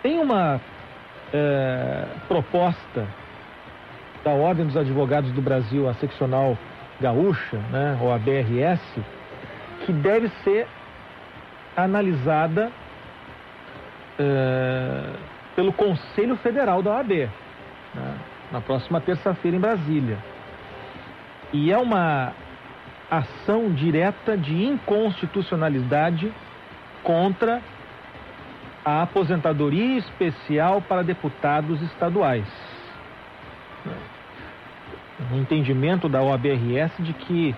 Tem uma proposta da Ordem dos Advogados do Brasil, a seccional gaúcha, né, ou a BRS, que deve ser analisada pelo Conselho Federal da OAB, né, na próxima terça-feira em Brasília. E é uma ação direta de inconstitucionalidade contra a aposentadoria especial para deputados estaduais. Um entendimento da OABRS de que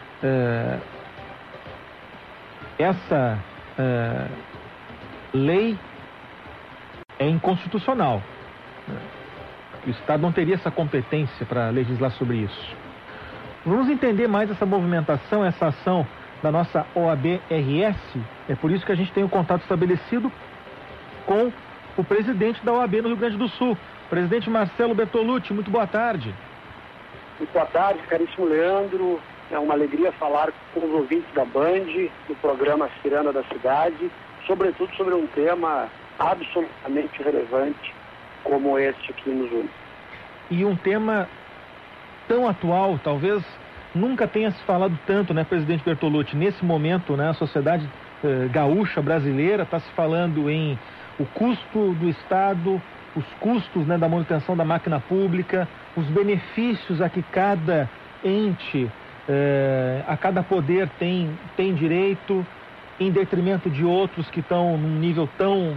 essa lei é inconstitucional. O Estado não teria essa competência para legislar sobre isso. Vamos entender mais essa movimentação, essa ação da nossa OABRS. É por isso que a gente tem um contato estabelecido com o presidente da OAB no Rio Grande do Sul, presidente Marcelo Bertolucci. Muito boa tarde. Muito boa tarde, caríssimo Leandro. É uma alegria falar com os ouvintes da Band, do programa Ciranda da Cidade, sobretudo sobre um tema absolutamente relevante como este que nos une. E um tema tão atual, talvez nunca tenha se falado tanto, né, presidente Bertolucci? Nesse momento, né, a sociedade gaúcha brasileira está se falando em o custo do Estado, os custos, né, da manutenção da máquina pública, os benefícios a que cada ente, a cada poder tem direito, em detrimento de outros que estão num nível tão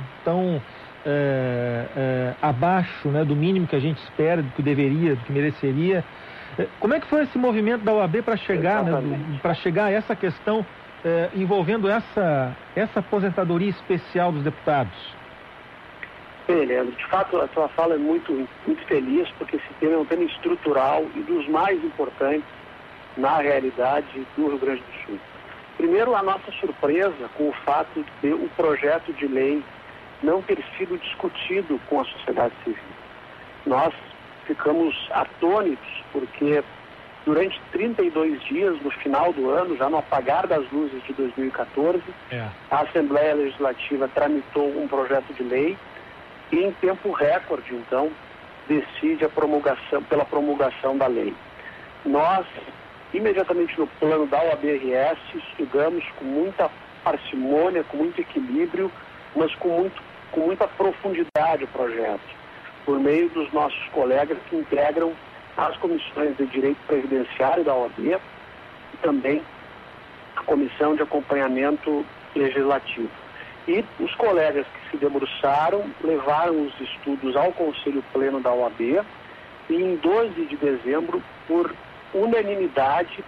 abaixo, né, do mínimo que a gente espera, do que deveria, do que mereceria. Como é que foi esse movimento da OAB para chegar, né, para chegar a essa questão envolvendo essa aposentadoria especial dos deputados? Bem, Leandro, de fato a tua fala é muito feliz, porque esse tema é um tema estrutural e dos mais importantes na realidade do Rio Grande do Sul. Primeiro, a nossa surpresa com o fato de o projeto de lei não ter sido discutido com a sociedade civil. Nós ficamos atônitos porque durante 32 dias, no final do ano, já no apagar das luzes de 2014, a Assembleia Legislativa tramitou um projeto de lei e em tempo recorde, então, decide pela promulgação da lei. Nós, imediatamente no plano da OABRS, estudamos com muita parcimônia, com muito equilíbrio, mas com muita profundidade o projeto, por meio dos nossos colegas que integram as comissões de Direito Previdenciário da OAB e também a Comissão de Acompanhamento Legislativo. E os colegas que se debruçaram levaram os estudos ao Conselho Pleno da OAB e em 12 de dezembro, por unanimidade,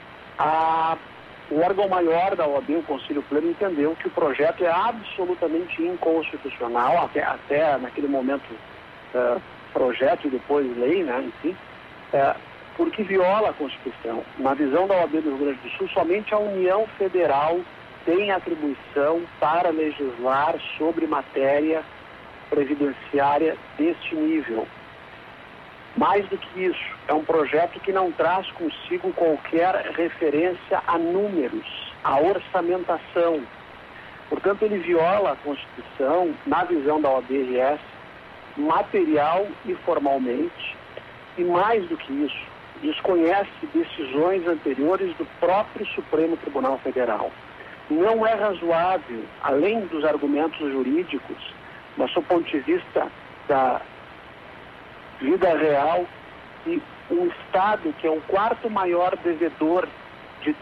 o órgão maior da OAB, o Conselho Pleno, entendeu que o projeto é absolutamente inconstitucional, até naquele momento projeto e depois lei, né, enfim, porque viola a Constituição. Na visão da OAB do Rio Grande do Sul, somente a União Federal tem atribuição para legislar sobre matéria previdenciária deste nível. Mais do que isso, é um projeto que não traz consigo qualquer referência a números, a orçamentação. Portanto, ele viola a Constituição, na visão da OABRS, material e formalmente, e mais do que isso, desconhece decisões anteriores do próprio Supremo Tribunal Federal. Não é razoável, além dos argumentos jurídicos, mas do ponto de vista da vida real, que um Estado que é o quarto maior devedor que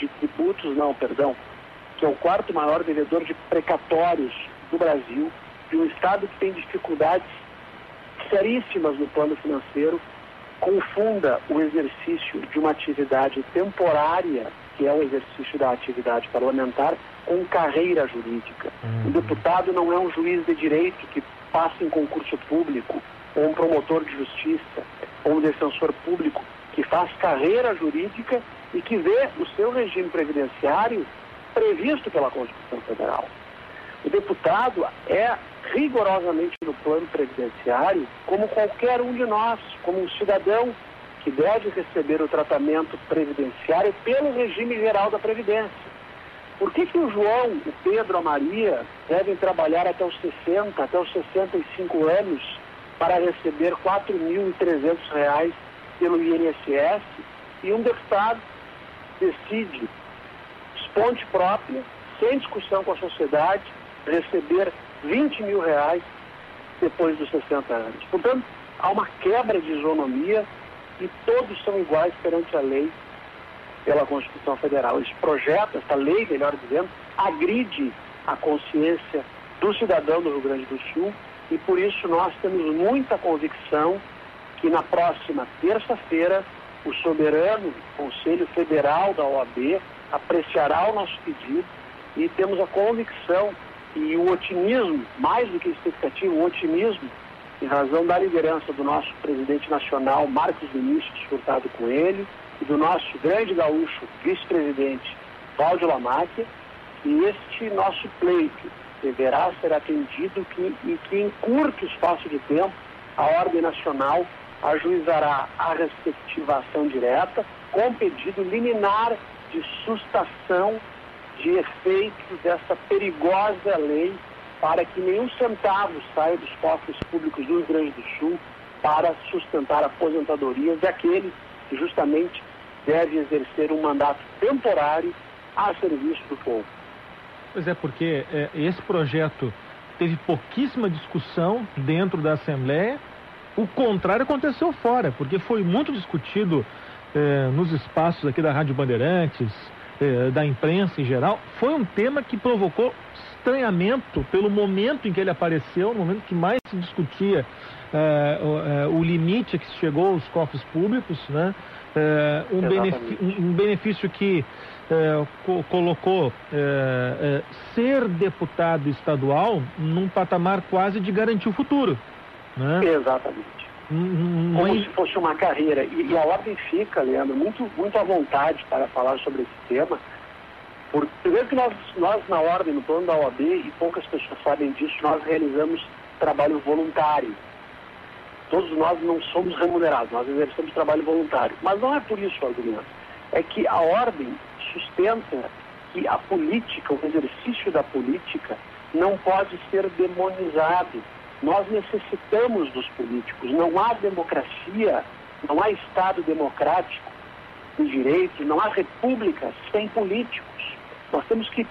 é o quarto maior devedor de precatórios do Brasil, de um Estado que tem dificuldades seríssimas no plano financeiro, confunda o exercício de uma atividade temporária, que é o exercício da atividade parlamentar, com carreira jurídica. O deputado não é um juiz de direito que passa em concurso público, ou um promotor de justiça, ou um defensor público que faz carreira jurídica e que vê o seu regime previdenciário previsto pela Constituição Federal. O deputado é rigorosamente no plano previdenciário como qualquer um de nós, como um cidadão que deve receber o tratamento previdenciário pelo regime geral da Previdência. Por que o João, o Pedro, a Maria devem trabalhar até os 60, até os 65 anos para receber R$ 4.300 pelo INSS e um deputado decide, esponte própria, sem discussão com a sociedade, receber R$ 20 mil depois dos 60 anos? Portanto, há uma quebra de isonomia e todos são iguais perante a lei pela Constituição Federal. Esse projeto, essa lei, melhor dizendo, agride a consciência do cidadão do Rio Grande do Sul e por isso nós temos muita convicção que na próxima terça-feira o soberano Conselho Federal da OAB apreciará o nosso pedido e temos a convicção e o otimismo, mais do que expectativa, o otimismo em razão da liderança do nosso presidente nacional, Marcos Vinícius Furtado Coelho, e do nosso grande gaúcho vice-presidente, Cláudio Lamáquia, que este nosso pleito deverá ser atendido e que em curto espaço de tempo a ordem nacional ajuizará a respectiva ação direta com pedido liminar de sustação de efeitos dessa perigosa lei para que nenhum centavo saia dos cofres públicos do Rio Grande do Sul para sustentar aposentadorias daqueles que justamente deve exercer um mandato temporário a serviço do povo. Pois é, porque esse projeto teve pouquíssima discussão dentro da Assembleia, o contrário aconteceu fora, porque foi muito discutido nos espaços aqui da Rádio Bandeirantes, da imprensa em geral. Foi um tema que provocou estranhamento pelo momento em que ele apareceu, no momento que mais se discutia o limite a que se chegou aos cofres públicos, né? Um benefício que colocou ser deputado estadual num patamar quase de garantir o futuro, né? Exatamente. Como se fosse uma carreira. E a ordem fica, Leandro, muito à vontade para falar sobre esse tema. Primeiro que nós na ordem, no plano da OAB, e poucas pessoas sabem disso, nós realizamos trabalho voluntário. Todos nós não somos remunerados, nós exercemos trabalho voluntário. Mas não é por isso o argumento. É que a ordem sustenta que a política, o exercício da política, não pode ser demonizado. Nós necessitamos dos políticos. Não há democracia, não há Estado democrático de direito, não há república sem políticos. Nós temos que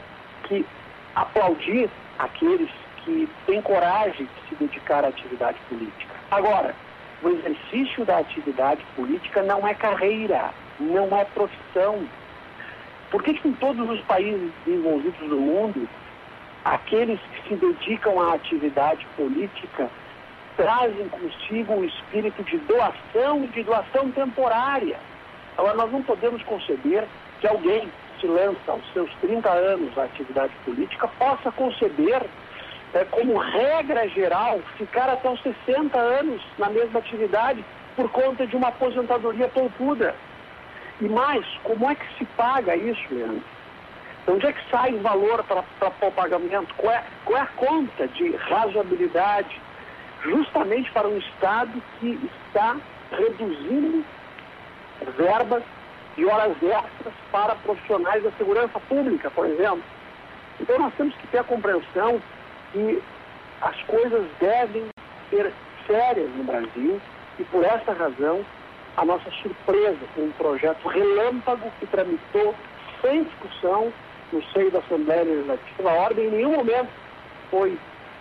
aplaudir aqueles que têm coragem de se dedicar à atividade política. Agora, o exercício da atividade política não é carreira, não é profissão. Por que em todos os países desenvolvidos do mundo, aqueles que se dedicam à atividade política trazem consigo um espírito de doação e de doação temporária? Agora, nós não podemos conceber que alguém que se lança aos seus 30 anos à atividade política possa conceber como regra geral, ficar até os 60 anos na mesma atividade por conta de uma aposentadoria poupuda. E mais, como é que se paga isso, Leandro? Onde é que sai o valor para o pagamento? Qual é a conta de razoabilidade justamente para um Estado que está reduzindo verbas e horas extras para profissionais da segurança pública, por exemplo? Então nós temos que ter a compreensão que as coisas devem ser sérias no Brasil e por essa razão a nossa surpresa com um projeto relâmpago que tramitou sem discussão no seio da Assembleia Legislativa. A ordem em nenhum momento foi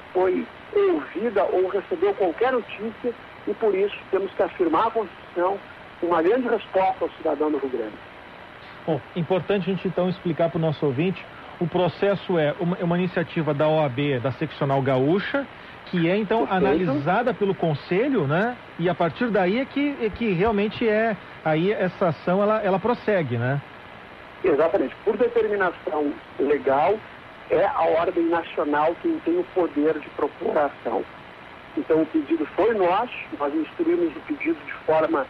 ouvida ou recebeu qualquer notícia e por isso temos que afirmar a Constituição uma grande resposta ao cidadão do Rio Grande. Bom, importante a gente então explicar para o nosso ouvinte. O processo é uma iniciativa da OAB, da Seccional Gaúcha, que é então analisada pelo Conselho, né? E a partir daí é que realmente aí essa ação ela prossegue, né? Exatamente. Por determinação legal, é a ordem nacional quem tem o poder de propor a ação. Então o pedido foi nós instruímos o pedido de forma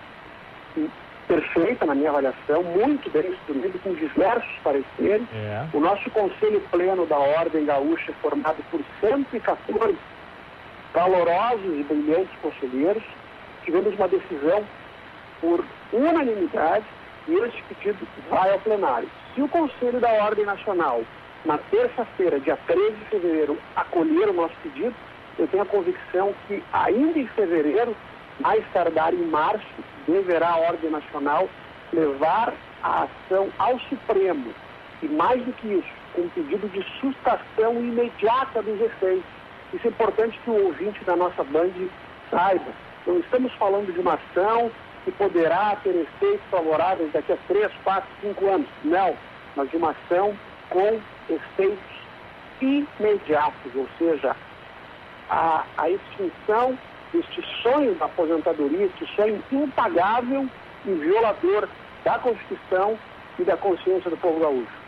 perfeita, na minha avaliação, muito bem instruído, com diversos pareceres. O nosso Conselho Pleno da Ordem Gaúcha é formado por 114 valorosos e brilhantes conselheiros. Tivemos uma decisão por unanimidade e este pedido vai ao plenário. Se o Conselho da Ordem Nacional, na terça-feira, dia 13 de fevereiro, acolher o nosso pedido, eu tenho a convicção que ainda em fevereiro, mais tardar em março, deverá a Ordem Nacional levar a ação ao Supremo. E mais do que isso, com um pedido de sustação imediata dos efeitos. Isso é importante que o ouvinte da nossa Band saiba. Não estamos falando de uma ação que poderá ter efeitos favoráveis daqui a 3, 4, 5 anos. Não, mas de uma ação com efeitos imediatos, ou seja, a extinção deste sonho da aposentadoria, este sonho impagável e violador da Constituição e da consciência do povo gaúcho.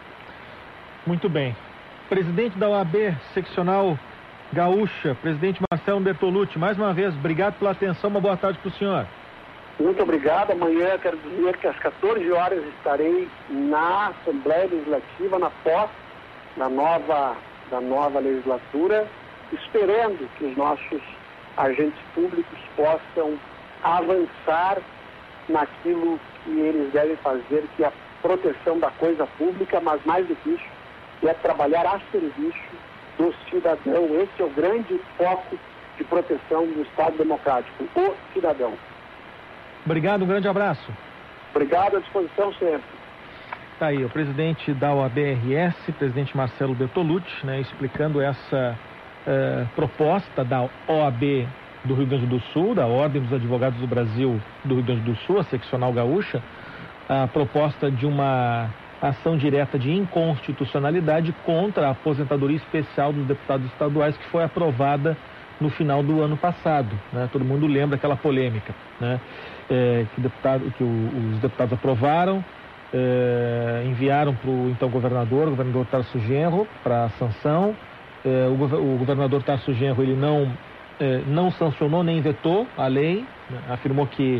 Muito bem. Presidente da OAB Seccional Gaúcha, presidente Marcelo Bertolucci, mais uma vez, obrigado pela atenção, uma boa tarde para o senhor. Muito obrigado. Amanhã quero dizer que às 14 horas estarei na Assembleia Legislativa, na posse da nova legislatura, esperando que os nossos agentes públicos possam avançar naquilo que eles devem fazer, que é a proteção da coisa pública, mas mais do que isso, que é trabalhar a serviço do cidadão. Esse é o grande foco de proteção do Estado Democrático, o cidadão. Obrigado, um grande abraço. Obrigado, à disposição sempre. Está aí o presidente da OAB-RS, presidente Marcelo Bertolucci, né, explicando essa proposta da OAB do Rio Grande do Sul, da Ordem dos Advogados do Brasil do Rio Grande do Sul, a seccional gaúcha, a proposta de uma ação direta de inconstitucionalidade contra a aposentadoria especial dos deputados estaduais, que foi aprovada no final do ano passado, né? Todo mundo lembra aquela polêmica, né? Que os deputados aprovaram, enviaram para o então governador Tarso Genro, para sanção. O governador Tarso Genro, ele não sancionou nem vetou a lei, né? Afirmou que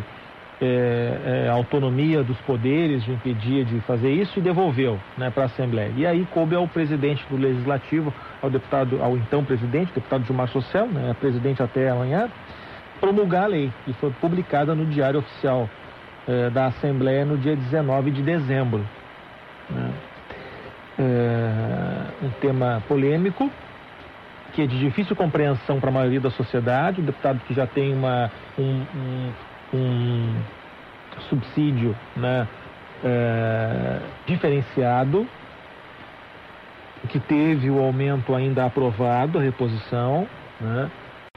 a autonomia dos poderes o impedia de fazer isso e devolveu, né, para a Assembleia. E aí coube ao presidente do Legislativo, ao então presidente, deputado Gilmar Sossel, né, presidente até amanhã, promulgar a lei, e foi publicada no Diário Oficial da Assembleia no dia 19 de dezembro. Né. Um tema polêmico, que é de difícil compreensão para a maioria da sociedade, um deputado que já tem um subsídio, né, diferenciado, que teve o aumento ainda aprovado, a reposição, né,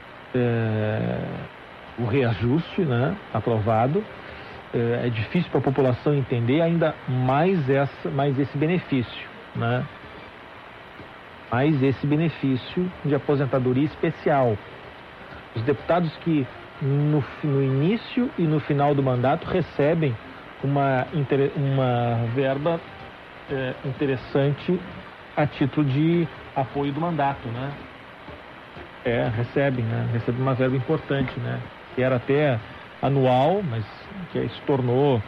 o reajuste, né, aprovado. É difícil para a população entender ainda mais esse benefício, né, mais esse benefício de aposentadoria especial. Os deputados que no início e no final do mandato recebem uma verba interessante a título de apoio do mandato, né? Recebem uma verba importante, né? Que era até anual, mas que se tornou,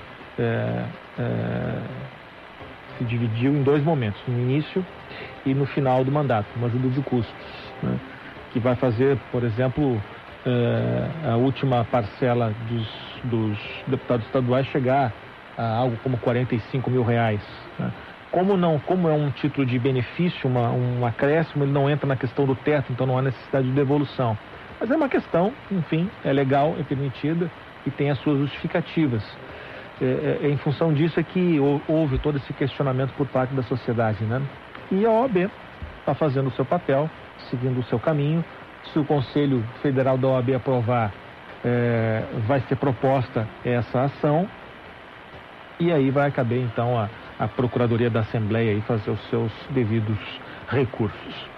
se dividiu em 2 momentos, no início e no final do mandato, uma ajuda de custos, né? Que vai fazer, por exemplo, a última parcela dos deputados estaduais chegar a algo como R$45 mil, né? Como é um título de benefício, um acréscimo, ele não entra na questão do teto, então não há necessidade de devolução. Mas é uma questão, enfim, é legal, é permitida e tem as suas justificativas. Em função disso é que houve todo esse questionamento por parte da sociedade, né? E a OAB está fazendo o seu papel, seguindo o seu caminho. Se o Conselho Federal da OAB aprovar, vai ser proposta essa ação, e aí vai caber então a Procuradoria da Assembleia aí fazer os seus devidos recursos.